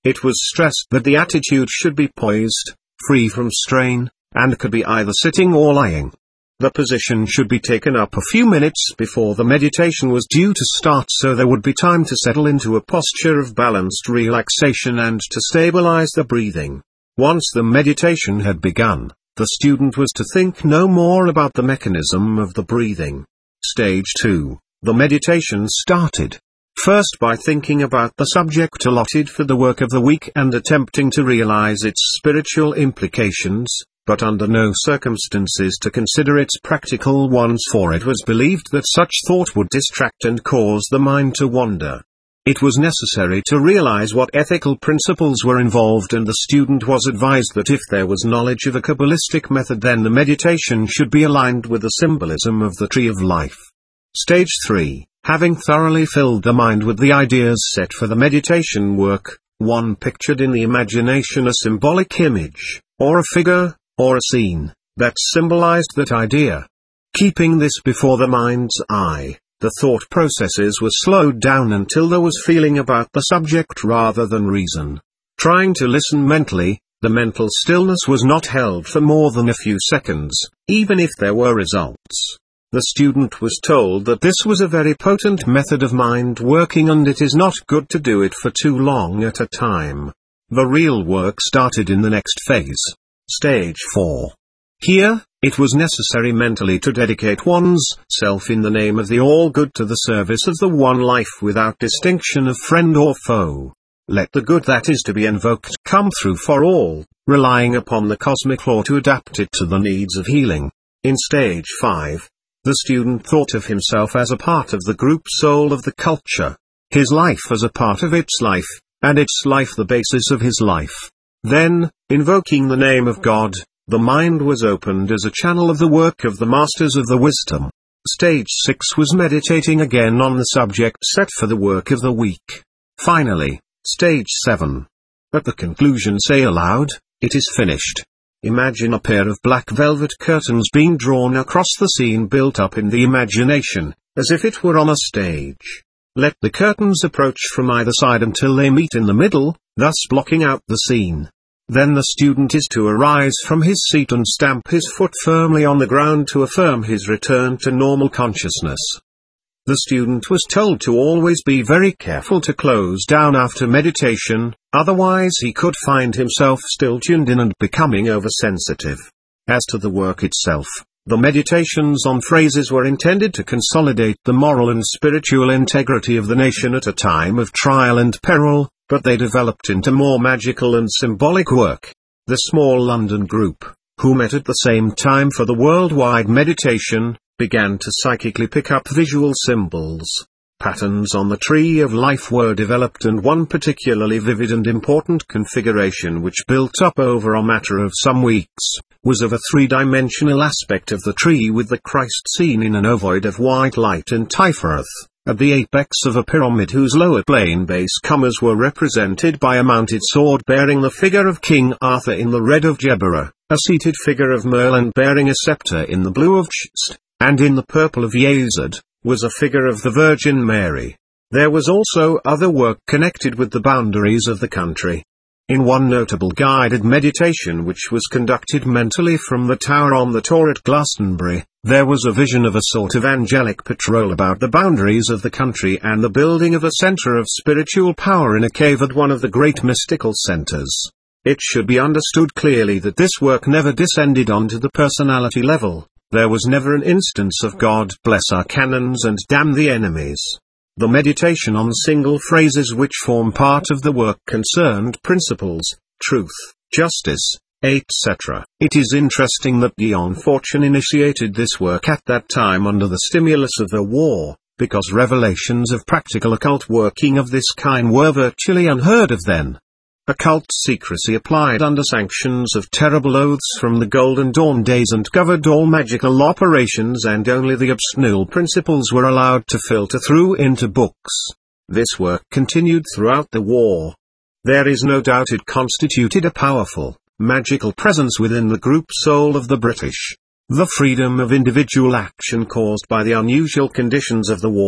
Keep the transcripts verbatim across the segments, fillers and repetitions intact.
It was stressed that the attitude should be poised, free from strain, and could be either sitting or lying. The position should be taken up a few minutes before the meditation was due to start, so there would be time to settle into a posture of balanced relaxation and to stabilize the breathing. Once the meditation had begun, the student was to think no more about the mechanism of the breathing. Stage two. The meditation started. First by thinking about the subject allotted for the work of the week and attempting to realize its spiritual implications, but under no circumstances to consider its practical ones, for it was believed that such thought would distract and cause the mind to wander. It was necessary to realize what ethical principles were involved, and the student was advised that if there was knowledge of a Kabbalistic method, then the meditation should be aligned with the symbolism of the tree of life. Stage three. Having thoroughly filled the mind with the ideas set for the meditation work, one pictured in the imagination a symbolic image, or a figure, or a scene, that symbolized that idea. Keeping this before the mind's eye, the thought processes were slowed down until there was feeling about the subject rather than reason. Trying to listen mentally, the mental stillness was not held for more than a few seconds, even if there were results. The student was told that this was a very potent method of mind working, and it is not good to do it for too long at a time. The real work started in the next phase. Stage four. Here, it was necessary mentally to dedicate one's self in the name of the all-good to the service of the one life without distinction of friend or foe. Let the good that is to be invoked come through for all, relying upon the cosmic law to adapt it to the needs of healing. In stage five, the student thought of himself as a part of the group soul of the culture, his life as a part of its life, and its life the basis of his life. Then, invoking the name of God, the mind was opened as a channel of the work of the masters of the wisdom. Stage six was meditating again on the subject set for the work of the week. Finally, stage seven. At the conclusion, say aloud, "It is finished." Imagine a pair of black velvet curtains being drawn across the scene built up in the imagination, as if it were on a stage. Let the curtains approach from either side until they meet in the middle, thus blocking out the scene. Then the student is to arise from his seat and stamp his foot firmly on the ground to affirm his return to normal consciousness. The student was told to always be very careful to close down after meditation, otherwise he could find himself still tuned in and becoming oversensitive. As to the work itself, the meditations on phrases were intended to consolidate the moral and spiritual integrity of the nation at a time of trial and peril, but they developed into more magical and symbolic work. The small London group, who met at the same time for the worldwide meditation, began to psychically pick up visual symbols. Patterns on the tree of life were developed, and one particularly vivid and important configuration which built up over a matter of some weeks, was of a three-dimensional aspect of the tree with the Christ seen in an ovoid of white light in Tiferet, at the apex of a pyramid whose lower plane base comers were represented by a mounted sword bearing the figure of King Arthur in the red of Deborah, a seated figure of Merlin bearing a scepter in the blue of Chest, and in the purple of Yazid, was a figure of the Virgin Mary. There was also other work connected with the boundaries of the country. In one notable guided meditation which was conducted mentally from the tower on the Tor at Glastonbury, there was a vision of a sort of angelic patrol about the boundaries of the country and the building of a center of spiritual power in a cave at one of the great mystical centers. It should be understood clearly that this work never descended onto the personality level. There was never an instance of God bless our cannons and damn the enemies. The meditation on single phrases which form part of the work concerned principles, truth, justice, et cetera. It is interesting that Guillaume Fortune initiated this work at that time under the stimulus of the war, because revelations of practical occult working of this kind were virtually unheard of then. Occult secrecy applied under sanctions of terrible oaths from the Golden Dawn days and covered all magical operations, and only the obscure principles were allowed to filter through into books. This work continued throughout the war. There is no doubt it constituted a powerful, magical presence within the group soul of the British. The freedom of individual action caused by the unusual conditions of the war,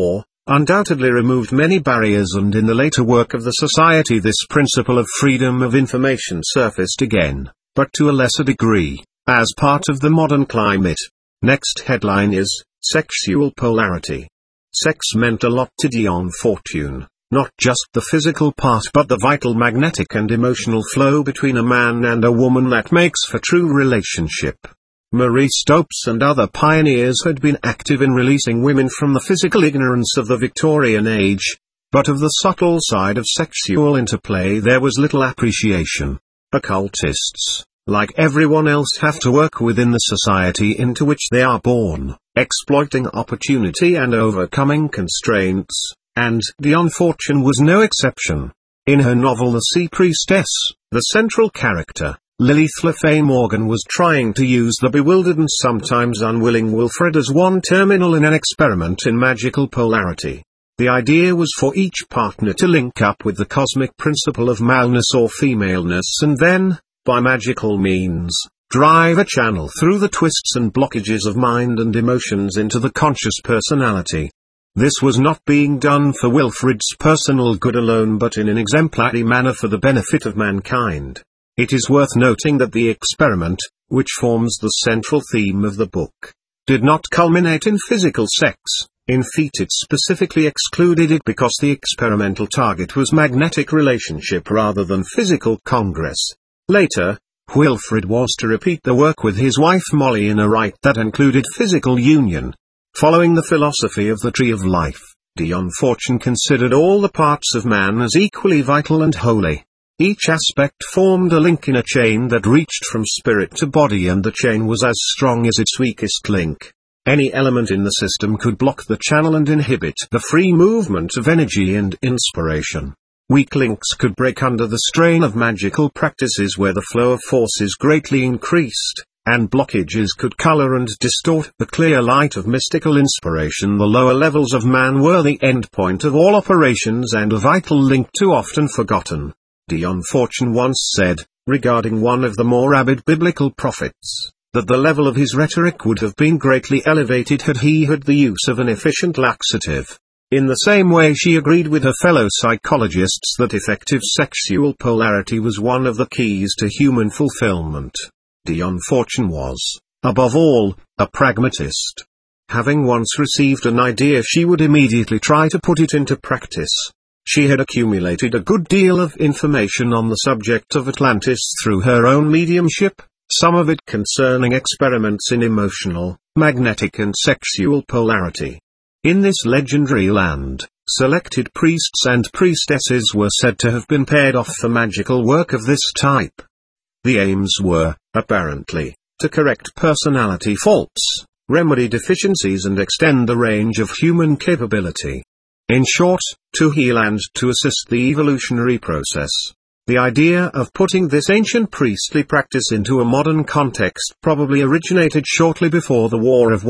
undoubtedly removed many barriers, and in the later work of the Society this principle of freedom of information surfaced again, but to a lesser degree, as part of the modern climate. Next headline is, Sexual Polarity. Sex meant a lot to Dion Fortune, not just the physical part but the vital magnetic and emotional flow between a man and a woman that makes for true relationship. Marie Stopes and other pioneers had been active in releasing women from the physical ignorance of the Victorian age, but of the subtle side of sexual interplay there was little appreciation. Occultists, like everyone else, have to work within the society into which they are born, exploiting opportunity and overcoming constraints, and Dion Fortune was no exception. In her novel The Sea Priestess, the central character, Lilith LaFay Morgan, was trying to use the bewildered and sometimes unwilling Wilfred as one terminal in an experiment in magical polarity. The idea was for each partner to link up with the cosmic principle of maleness or femaleness and then, by magical means, drive a channel through the twists and blockages of mind and emotions into the conscious personality. This was not being done for Wilfred's personal good alone but in an exemplary manner for the benefit of mankind. It is worth noting that the experiment, which forms the central theme of the book, did not culminate in physical sex. In fact, it specifically excluded it because the experimental target was magnetic relationship rather than physical congress. Later, Wilfred was to repeat the work with his wife Molly in a rite that included physical union. Following the philosophy of the Tree of Life, Dion Fortune considered all the parts of man as equally vital and holy. Each aspect formed a link in a chain that reached from spirit to body, and the chain was as strong as its weakest link. Any element in the system could block the channel and inhibit the free movement of energy and inspiration. Weak links could break under the strain of magical practices where the flow of force is greatly increased, and blockages could color and distort the clear light of mystical inspiration. The lower levels of man were the endpoint of all operations and a vital link too often forgotten. Dion Fortune once said, regarding one of the more avid biblical prophets, that the level of his rhetoric would have been greatly elevated had he had the use of an efficient laxative. In the same way she agreed with her fellow psychologists that effective sexual polarity was one of the keys to human fulfillment. Dion Fortune was, above all, a pragmatist. Having once received an idea she would immediately try to put it into practice. She had accumulated a good deal of information on the subject of Atlantis through her own mediumship, some of it concerning experiments in emotional, magnetic and sexual polarity. In this legendary land, selected priests and priestesses were said to have been paired off for magical work of this type. The aims were, apparently, to correct personality faults, remedy deficiencies and extend the range of human capability. In short, to heal and to assist the evolutionary process. The idea of putting this ancient priestly practice into a modern context probably originated shortly before the War of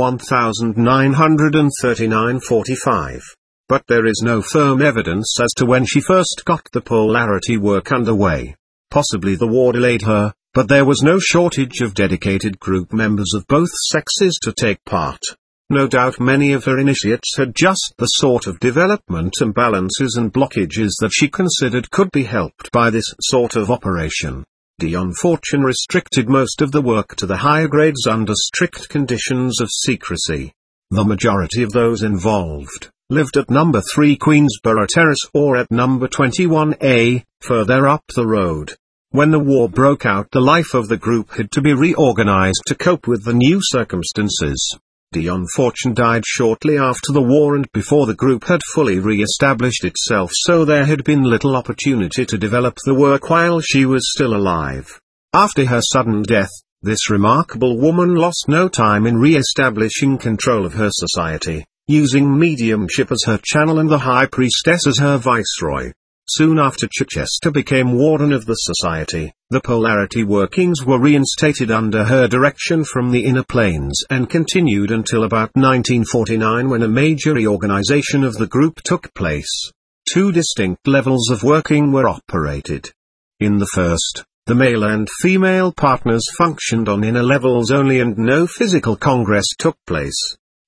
nineteen thirty-nine forty-five. But there is no firm evidence as to when she first got the polarity work underway. Possibly the war delayed her, but there was no shortage of dedicated group members of both sexes to take part. No doubt many of her initiates had just the sort of development imbalances and blockages that she considered could be helped by this sort of operation. Dion Fortune restricted most of the work to the higher grades under strict conditions of secrecy. The majority of those involved lived at number three Queensborough Terrace or at number twenty-one A, further up the road. When the war broke out, the life of the group had to be reorganized to cope with the new circumstances. Dion Fortune died shortly after the war and before the group had fully re-established itself, so there had been little opportunity to develop the work while she was still alive. After her sudden death, this remarkable woman lost no time in re-establishing control of her society, using mediumship as her channel and the high priestess as her viceroy. Soon after Chichester became warden of the society, the polarity workings were reinstated under her direction from the inner planes and continued until about nineteen forty-nine when a major reorganization of the group took place. Two distinct levels of working were operated. In the first, the male and female partners functioned on inner levels only and no physical congress took place.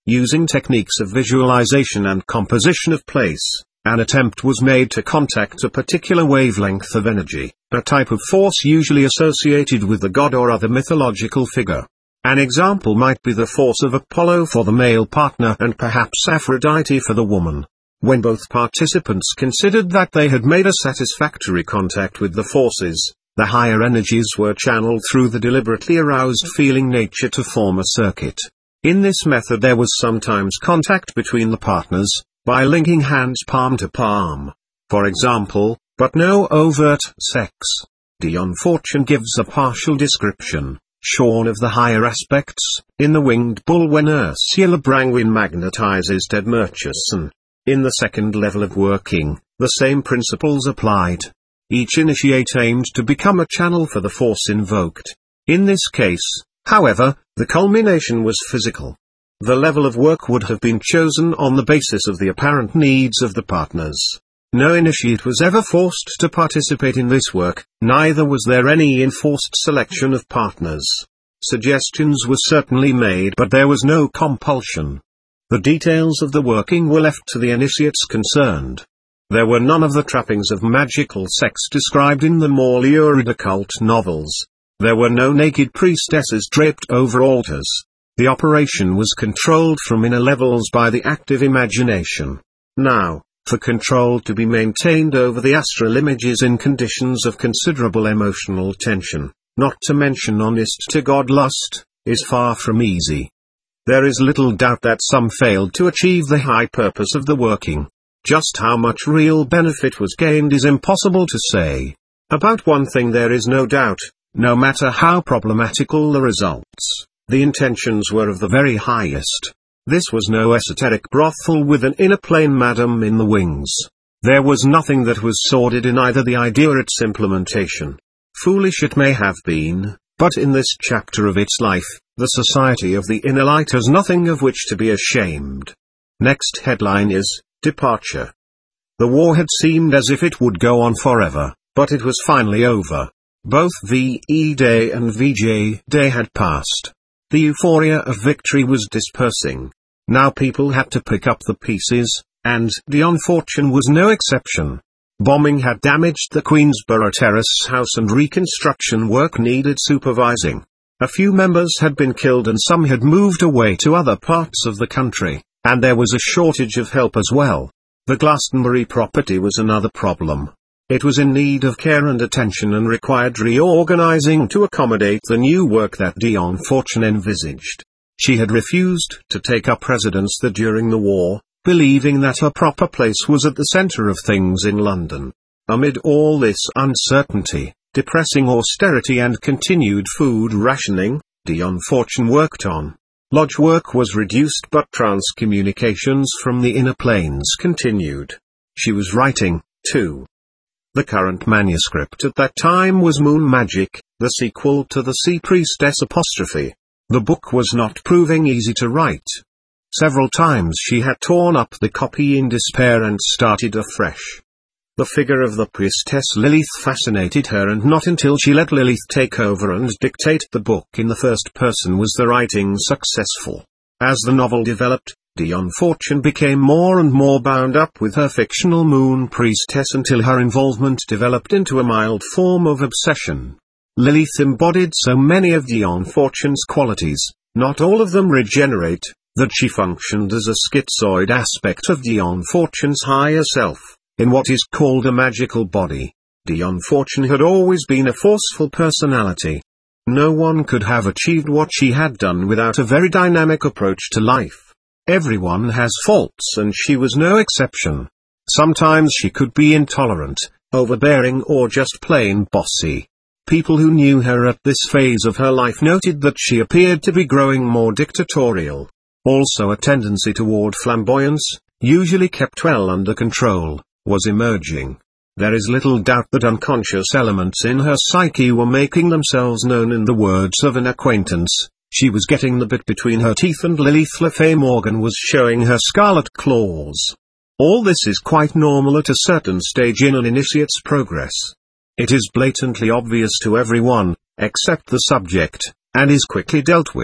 Using techniques of visualization and composition of place, an attempt was made to contact a particular wavelength of energy, a type of force usually associated with the god or other mythological figure. An example might be the force of Apollo for the male partner and perhaps Aphrodite for the woman. When both participants considered that they had made a satisfactory contact with the forces, the higher energies were channeled through the deliberately aroused feeling nature to form a circuit. In this method there was sometimes contact between the partners, by linking hands palm to palm, for example, but no overt sex. Dion Fortune gives a partial description, shorn of the higher aspects, in The Winged Bull when Ursula Brangwyn magnetizes Ted Murchison. In the second level of working, the same principles applied. Each initiate aimed to become a channel for the force invoked. In this case, however, the culmination was physical. The level of work would have been chosen on the basis of the apparent needs of the partners. No initiate was ever forced to participate in this work, neither was there any enforced selection of partners. Suggestions were certainly made, but there was no compulsion. The details of the working were left to the initiates concerned. There were none of the trappings of magical sex described in the more lurid occult novels. There were no naked priestesses draped over altars. The operation was controlled from inner levels by the active imagination. Now, for control to be maintained over the astral images in conditions of considerable emotional tension, not to mention honest-to-God lust, is far from easy. There is little doubt that some failed to achieve the high purpose of the working. Just how much real benefit was gained is impossible to say. About one thing there is no doubt, no matter how problematical the results, the intentions were of the very highest. This was no esoteric brothel with an inner plane madam in the wings. There was nothing that was sordid in either the idea or its implementation. Foolish it may have been, but in this chapter of its life, the Society of the Inner Light has nothing of which to be ashamed. Next headline is, Departure. The war had seemed as if it would go on forever, but it was finally over. Both V E Day and V J Day had passed. The euphoria of victory was dispersing. Now people had to pick up the pieces, and Dion Fortune was no exception. Bombing had damaged the Queensborough Terrace house and reconstruction work needed supervising. A few members had been killed and some had moved away to other parts of the country, and there was a shortage of help as well. The Glastonbury property was another problem. It was in need of care and attention and required reorganizing to accommodate the new work that Dion Fortune envisaged. She had refused to take up residence there during the war, believing that her proper place was at the center of things in London. Amid all this uncertainty, depressing austerity and continued food rationing, Dion Fortune worked on. Lodge work was reduced but transcommunications from the inner planes continued. She was writing, too. The current manuscript at that time was Moon Magic, the sequel to the Sea Priestess apostrophe. The book was not proving easy to write. Several times she had torn up the copy in despair and started afresh. The figure of the priestess Lilith fascinated her, and not until she let Lilith take over and dictate the book in the first person was the writing successful. As the novel developed, Dion Fortune became more and more bound up with her fictional moon priestess until her involvement developed into a mild form of obsession. Lilith embodied so many of Dion Fortune's qualities, not all of them regenerate, that she functioned as a schizoid aspect of Dion Fortune's higher self, in what is called a magical body. Dion Fortune had always been a forceful personality. No one could have achieved what she had done without a very dynamic approach to life. Everyone has faults and she was no exception. Sometimes she could be intolerant, overbearing or just plain bossy. People who knew her at this phase of her life noted that she appeared to be growing more dictatorial. Also a tendency toward flamboyance, usually kept well under control, was emerging. There is little doubt that unconscious elements in her psyche were making themselves known. In the words of an acquaintance, she was getting the bit between her teeth and Lilith LaFay Morgan was showing her scarlet claws. All this is quite normal at a certain stage in an initiate's progress. It is blatantly obvious to everyone, except the subject, and is quickly dealt with.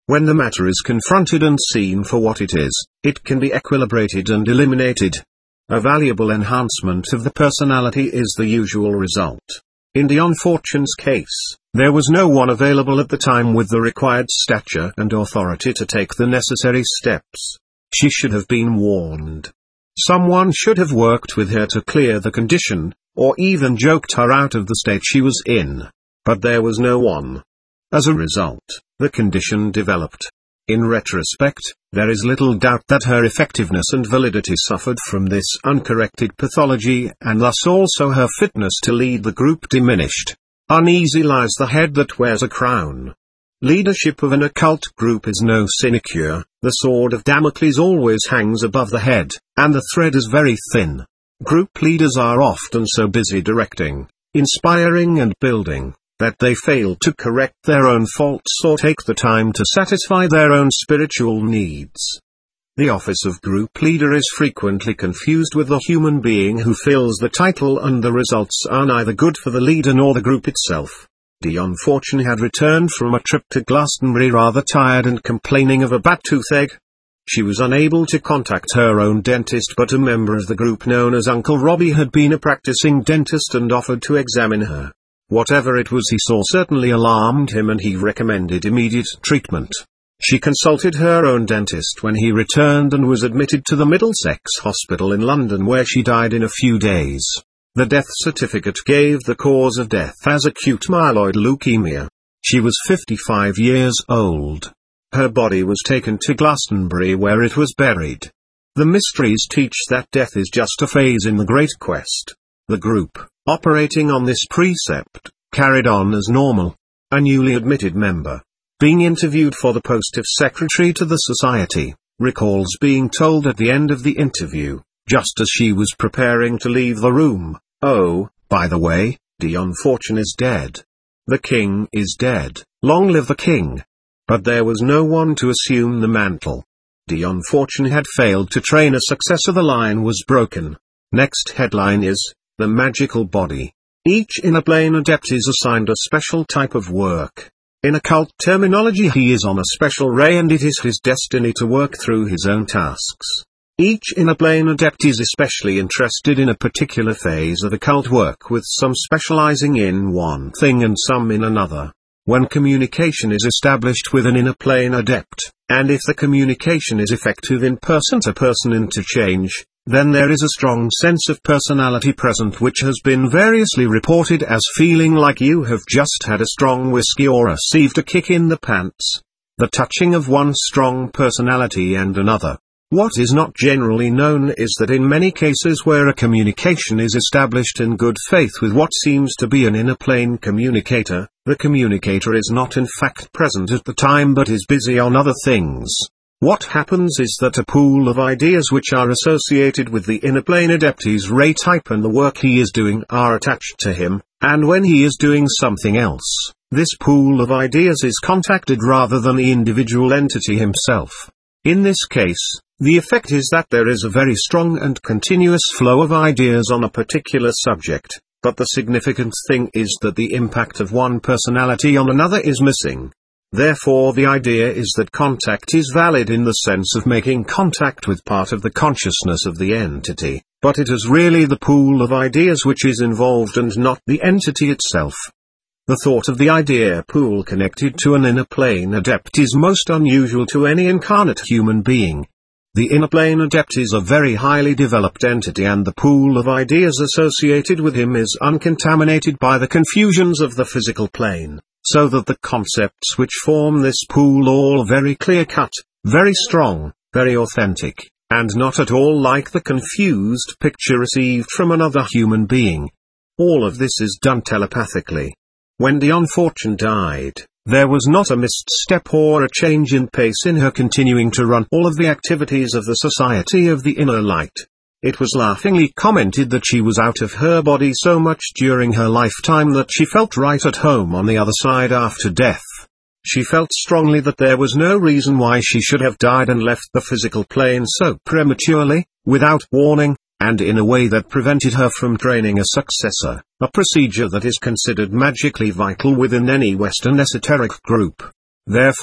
When the matter is confronted and seen for what it is, it can be equilibrated and eliminated. A valuable enhancement of the personality is the usual result. In Dion Fortune's case, there was no one available at the time with the required stature and authority to take the necessary steps. She should have been warned. Someone should have worked with her to clear the condition, or even joked her out of the state she was in. But there was no one. As a result, the condition developed. In retrospect, there is little doubt that her effectiveness and validity suffered from this uncorrected pathology, and thus also her fitness to lead the group diminished. Uneasy lies the head that wears a crown. Leadership of an occult group is no sinecure. The sword of Damocles always hangs above the head, and the thread is very thin. Group leaders are often so busy directing, inspiring and building, that they fail to correct their own faults or take the time to satisfy their own spiritual needs. The office of group leader is frequently confused with the human being who fills the title, and the results are neither good for the leader nor the group itself. Dion Fortune had returned from a trip to Glastonbury rather tired and complaining of a bad toothache. She was unable to contact her own dentist, but a member of the group known as Uncle Robbie had been a practicing dentist and offered to examine her. Whatever it was he saw certainly alarmed him, and he recommended immediate treatment. She consulted her own dentist when he returned and was admitted to the Middlesex Hospital in London, where she died in a few days. The death certificate gave the cause of death as acute myeloid leukemia. She was fifty-five years old. Her body was taken to Glastonbury, where it was buried. The mysteries teach that death is just a phase in the great quest. The group, operating on this precept, carried on as normal. A newly admitted member, being interviewed for the post of secretary to the society, recalls being told at the end of the interview, just as she was preparing to leave the room, "Oh, by the way, Dion Fortune is dead. The king is dead, long live the king." But there was no one to assume the mantle. Dion Fortune had failed to train a successor. The line was broken. Next headline is, The Magical Body. Each inner plane adept is assigned a special type of work. In occult terminology, he is on a special ray, and it is his destiny to work through his own tasks. Each inner plane adept is especially interested in a particular phase of occult work, with some specializing in one thing and some in another. When communication is established with an inner plane adept, and if the communication is effective in person-to-person interchange, then there is a strong sense of personality present, which has been variously reported as feeling like you have just had a strong whiskey or received a kick in the pants. The touching of one strong personality and another. What is not generally known is that in many cases where a communication is established in good faith with what seems to be an inner plane communicator, the communicator is not in fact present at the time but is busy on other things. What happens is that a pool of ideas which are associated with the inner plane adept's ray type and the work he is doing are attached to him, and when he is doing something else, this pool of ideas is contacted rather than the individual entity himself. In this case, the effect is that there is a very strong and continuous flow of ideas on a particular subject, but the significant thing is that the impact of one personality on another is missing. Therefore, the idea is that contact is valid in the sense of making contact with part of the consciousness of the entity, but it is really the pool of ideas which is involved and not the entity itself. The thought of the idea pool connected to an inner plane adept is most unusual to any incarnate human being. The inner plane adept is a very highly developed entity, and the pool of ideas associated with him is uncontaminated by the confusions of the physical plane, so that the concepts which form this pool are all very clear-cut, very strong, very authentic, and not at all like the confused picture received from another human being. All of this is done telepathically. When Dion Fortune died, there was not a misstep or a change in pace in her continuing to run all of the activities of the Society of the Inner Light. It was laughingly commented that she was out of her body so much during her lifetime that she felt right at home on the other side after death. She felt strongly that there was no reason why she should have died and left the physical plane so prematurely, without warning, and in a way that prevented her from training a successor, a procedure that is considered magically vital within any Western esoteric group. Therefore,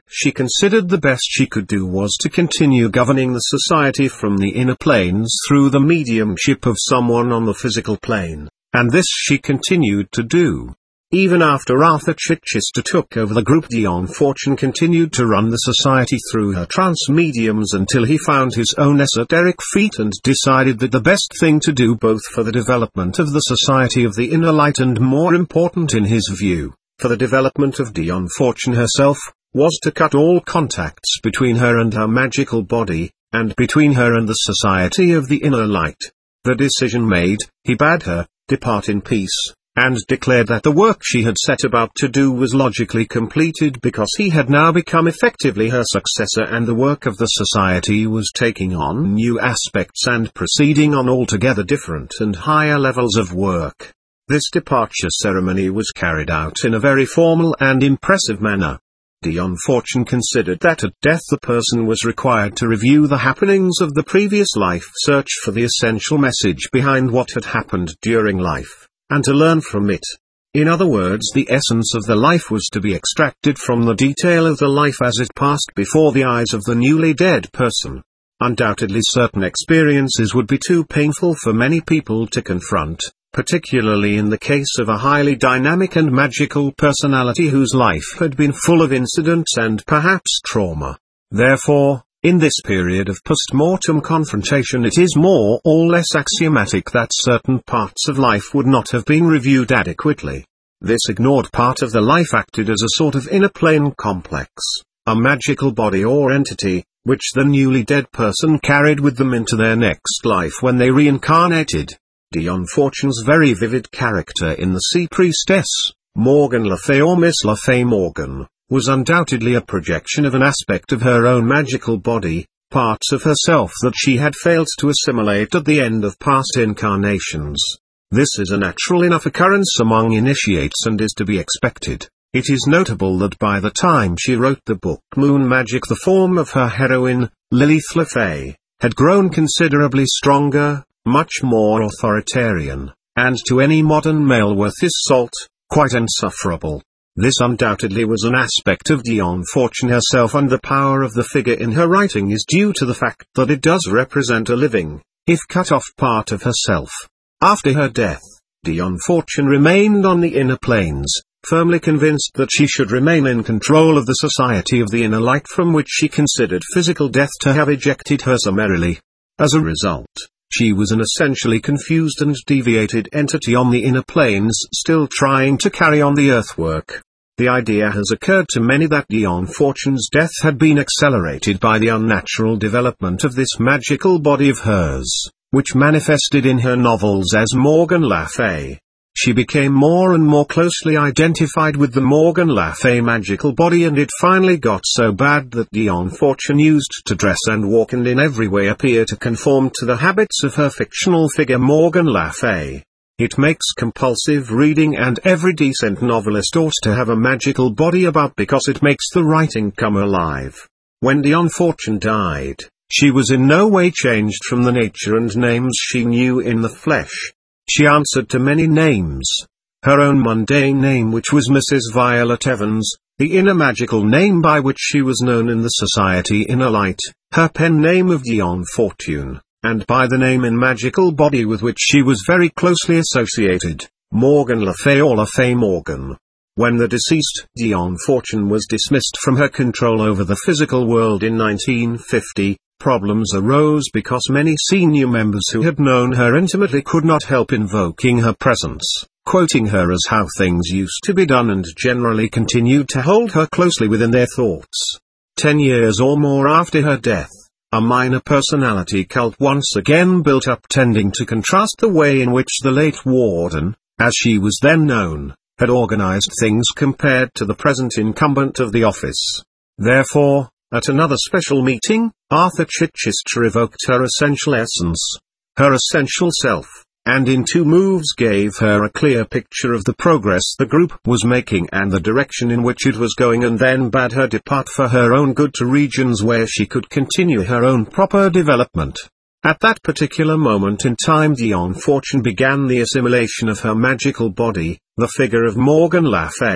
She considered the best she could do was to continue governing the society from the inner planes through the mediumship of someone on the physical plane, and this she continued to do. Even after Arthur Chichester took over the group, Dion Fortune continued to run the society through her trance mediums until he found his own esoteric feet and decided that the best thing to do, both for the development of the Society of the Inner Light and, more important in his view, for the development of Dion Fortune herself, was to cut all contacts between her and her magical body, and between her and the Society of the Inner Light. The decision made, he bade her depart in peace, and declared that the work she had set about to do was logically completed because he had now become effectively her successor, and the work of the society was taking on new aspects and proceeding on altogether different and higher levels of work. This departure ceremony was carried out in a very formal and impressive manner. Dion Fortune considered that at death the person was required to review the happenings of the previous life, search for the essential message behind what had happened during life, and to learn from it. In other words, the essence of the life was to be extracted from the detail of the life as it passed before the eyes of the newly dead person. Undoubtedly certain experiences would be too painful for many people to confront, particularly in the case of a highly dynamic and magical personality whose life had been full of incidents and perhaps trauma. Therefore, in this period of post-mortem confrontation, it is more or less axiomatic that certain parts of life would not have been reviewed adequately. This ignored part of the life acted as a sort of inner plane complex, a magical body or entity, which the newly dead person carried with them into their next life when they reincarnated. Dion Fortune's very vivid character in The Sea Priestess, Morgan Le Fay or Miss Le Fay Morgan, was undoubtedly a projection of an aspect of her own magical body, parts of herself that she had failed to assimilate at the end of past incarnations. This is a natural enough occurrence among initiates and is to be expected. It is notable that by the time she wrote the book Moon Magic, the form of her heroine, Lilith Le Fay, had grown considerably stronger, much more authoritarian, and to any modern male worth his salt, quite insufferable. This undoubtedly was an aspect of Dion Fortune herself, and the power of the figure in her writing is due to the fact that it does represent a living, if cut off, part of herself. After her death, Dion Fortune remained on the inner planes, firmly convinced that she should remain in control of the Society of the Inner Light, from which she considered physical death to have ejected her summarily. As a result, she was an essentially confused and deviated entity on the inner planes, still trying to carry on the earthwork. The idea has occurred to many that Dion Fortune's death had been accelerated by the unnatural development of this magical body of hers, which manifested in her novels as Morgan Le Fay. She became more and more closely identified with the Morgan Le Fay magical body, and it finally got so bad that Dion Fortune used to dress and walk and in every way appear to conform to the habits of her fictional figure Morgan Le Fay. It makes compulsive reading, and every decent novelist ought to have a magical body about, because it makes the writing come alive. When Dion Fortune died, she was in no way changed from the nature and names she knew in the flesh. She answered to many names. Her own mundane name, which was Missus Violet Evans, the inner magical name by which she was known in the Society Inner Light, her pen name of Dion Fortune, and by the name and magical body with which she was very closely associated, Morgan Le Fay or Le Fay Morgan. When the deceased Dion Fortune was dismissed from her control over the physical world in nineteen fifty, problems arose because many senior members who had known her intimately could not help invoking her presence, quoting her as how things used to be done, and generally continued to hold her closely within their thoughts. Ten years or more after her death, a minor personality cult once again built up, tending to contrast the way in which the late warden, as she was then known, had organized things compared to the present incumbent of the office. Therefore, at another special meeting, Arthur Chichester evoked her essential essence, her essential self, and in two moves gave her a clear picture of the progress the group was making and the direction in which it was going, and then bade her depart for her own good to regions where she could continue her own proper development. At that particular moment in time, Dion Fortune began the assimilation of her magical body, the figure of Morgan Le Fay,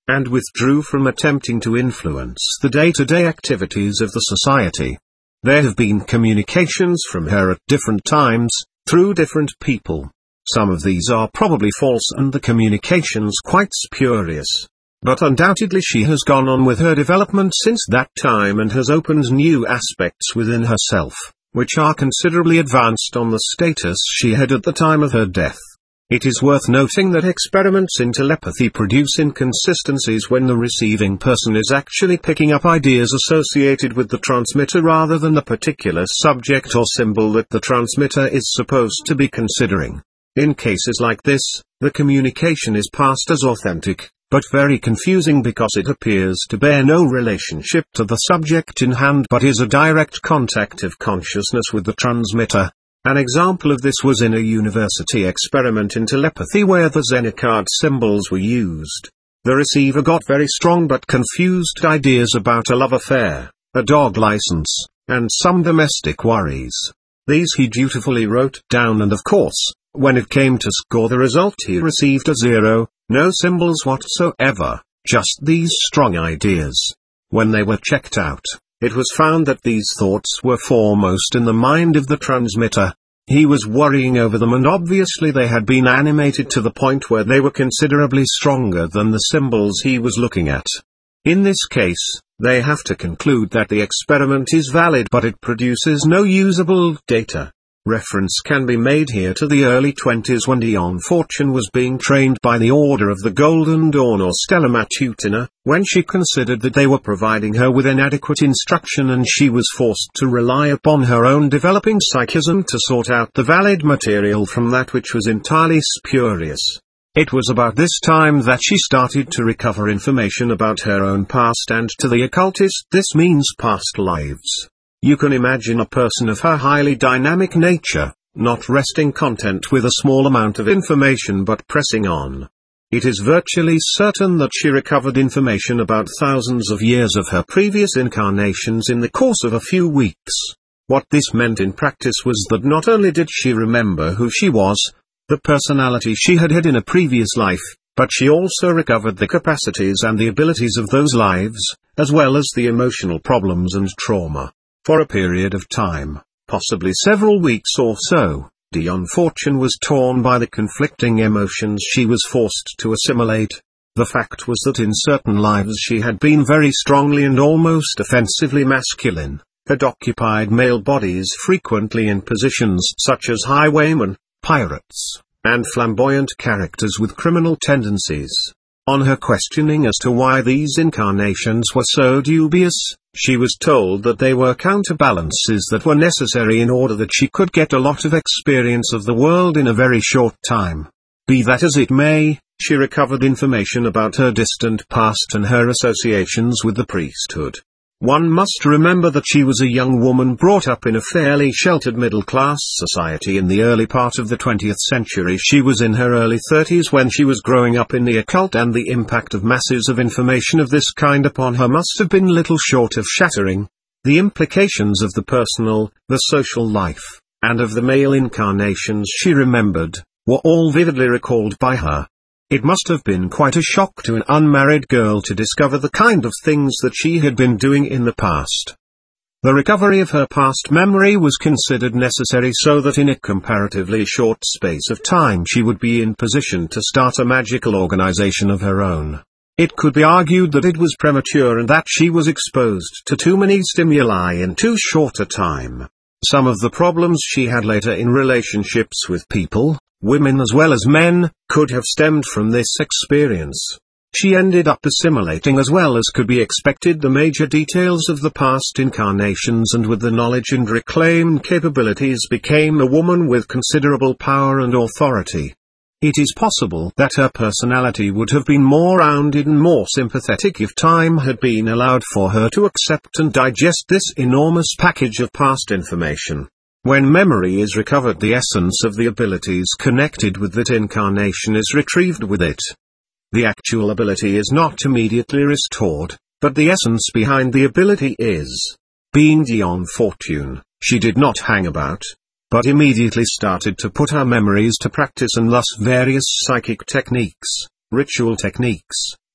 and withdrew from attempting to influence the day-to-day activities of the society. There have been communications from her at different times, through different people. Some of these are probably false and the communications quite spurious. But undoubtedly she has gone on with her development since that time and has opened new aspects within herself, which are considerably advanced on the status she had at the time of her death. It is worth noting that experiments in telepathy produce inconsistencies when the receiving person is actually picking up ideas associated with the transmitter rather than the particular subject or symbol that the transmitter is supposed to be considering. In cases like this, the communication is passed as authentic, but very confusing because it appears to bear no relationship to the subject in hand but is a direct contact of consciousness with the transmitter. An example of this was in a university experiment in telepathy where the Zenicard symbols were used. The receiver got very strong but confused ideas about a love affair, a dog license, and some domestic worries. These he dutifully wrote down and of course, when it came to score the result he received a zero, no symbols whatsoever, just these strong ideas. When they were checked out, it was found that these thoughts were foremost in the mind of the transmitter. He was worrying over them and obviously they had been animated to the point where they were considerably stronger than the symbols he was looking at. In this case, they have to conclude that the experiment is valid but it produces no usable data. Reference can be made here to the early twenties when Dion Fortune was being trained by the Order of the Golden Dawn or Stella Matutina, when she considered that they were providing her with inadequate instruction and she was forced to rely upon her own developing psychism to sort out the valid material from that which was entirely spurious. It was about this time that she started to recover information about her own past, and to the occultist this means past lives. You can imagine a person of her highly dynamic nature, not resting content with a small amount of information but pressing on. It is virtually certain that she recovered information about thousands of years of her previous incarnations in the course of a few weeks. What this meant in practice was that not only did she remember who she was, the personality she had had in a previous life, but she also recovered the capacities and the abilities of those lives, as well as the emotional problems and trauma. For a period of time, possibly several weeks or so, Dion Fortune was torn by the conflicting emotions she was forced to assimilate. The fact was that in certain lives she had been very strongly and almost offensively masculine, had occupied male bodies frequently in positions such as highwaymen, pirates, and flamboyant characters with criminal tendencies. On her questioning as to why these incarnations were so dubious, she was told that they were counterbalances that were necessary in order that she could get a lot of experience of the world in a very short time. Be that as it may, she recovered information about her distant past and her associations with the priesthood. One must remember that she was a young woman brought up in a fairly sheltered middle-class society in the early part of the twentieth century. She was in her early thirties when she was growing up in the occult, and the impact of masses of information of this kind upon her must have been little short of shattering. The implications of the personal, the social life, and of the male incarnations she remembered, were all vividly recalled by her. It must have been quite a shock to an unmarried girl to discover the kind of things that she had been doing in the past. The recovery of her past memory was considered necessary so that in a comparatively short space of time she would be in position to start a magical organization of her own. It could be argued that it was premature and that she was exposed to too many stimuli in too short a time. Some of the problems she had later in relationships with people, women as well as men, could have stemmed from this experience. She ended up assimilating as well as could be expected the major details of the past incarnations, and with the knowledge and reclaimed capabilities became a woman with considerable power and authority. It is possible that her personality would have been more rounded and more sympathetic if time had been allowed for her to accept and digest this enormous package of past information. When memory is recovered, the essence of the abilities connected with that incarnation is retrieved with it. The actual ability is not immediately restored, but the essence behind the ability is. Being Dion Fortune, she did not hang about, but immediately started to put her memories to practice, and thus various psychic techniques, ritual techniques,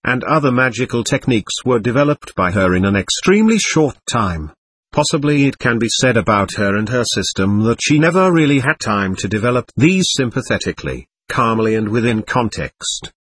and other magical techniques were developed by her in an extremely short time. Possibly it can be said about her and her system that she never really had time to develop these sympathetically, calmly and within context.